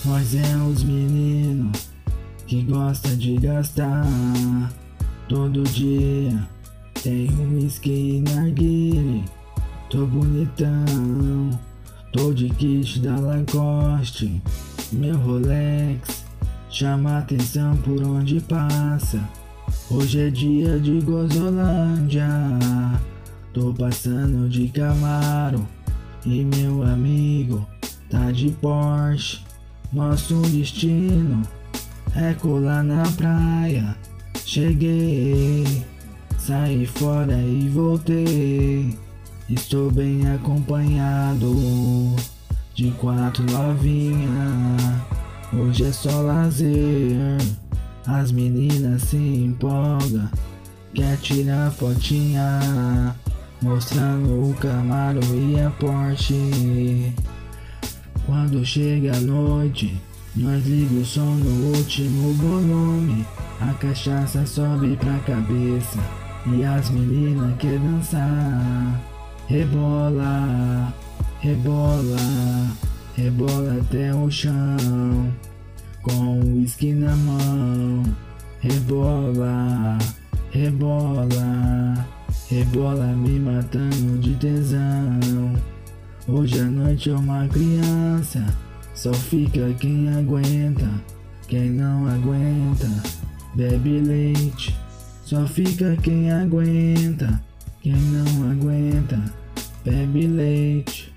Nós é os meninos que gosta de gastar. Todo dia tem whisky e narguile. Tô bonitão, tô de kit da Lacoste. Meu Rolex chama atenção por onde passa. Hoje é dia de Gozolândia. Tô passando de Camaro e meu amigo tá de Porsche. Nosso destino é colar na praia. Cheguei, saí fora e voltei. Estou bem acompanhado de 4 novinhas. Hoje é só lazer. As meninas se empolgam, quer tirar fotinha, mostrando o Camaro e a Porsche. Quando chega a noite, nós liga o som no último volume. A cachaça sobe pra cabeça e as meninas quer dançar. Rebola, rebola, rebola até o chão, com o uísque na mão. Rebola, rebola, rebola me matando de tesão. Hoje a noite é uma criança, só fica quem aguenta. Quem não aguenta, bebe leite. Só fica quem aguenta. Quem não aguenta, bebe leite.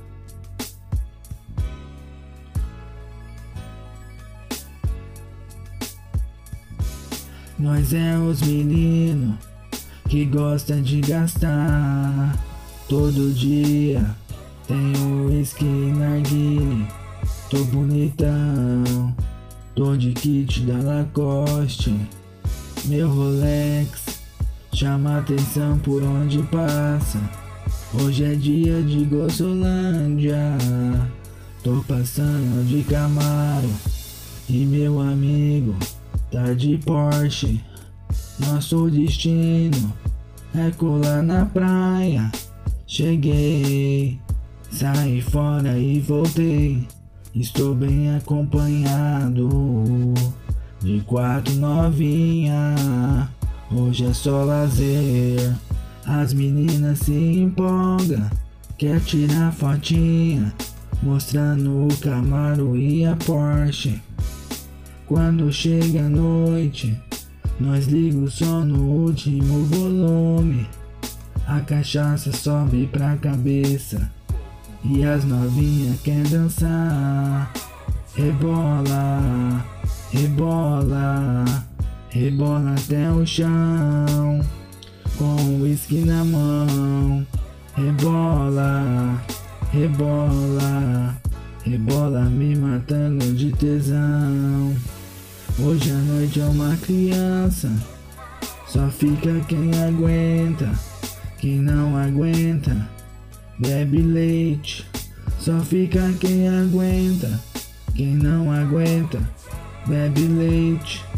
Nós é os meninos que gosta de gastar. Todo dia tem whisky e narguile. Tô bonitão, tô de kit da Lacoste. Meu Rolex chama atenção por onde passa. Hoje é dia de Gozolândia. Tô passando de Camaro e meu amigo tá de Porsche. Nosso destino é colar na praia. Cheguei, saí fora e voltei. Estou bem acompanhado de 4 novinhas. Hoje é só lazer. As meninas se empolgam, quer tirar fotinha, mostrando o Camaro e a Porsche. Quando chega a noite, nós liga o som no último volume. A cachaça sobe pra cabeça e as novinhas quer dançar. Rebola, rebola, rebola até o chão, com o uísque na mão. Rebola, rebola, rebola me matando de tesão. Hoje a noite é uma criança, só fica quem aguenta. Quem não aguenta, bebe leite. Só fica quem aguenta. Quem não aguenta, bebe leite.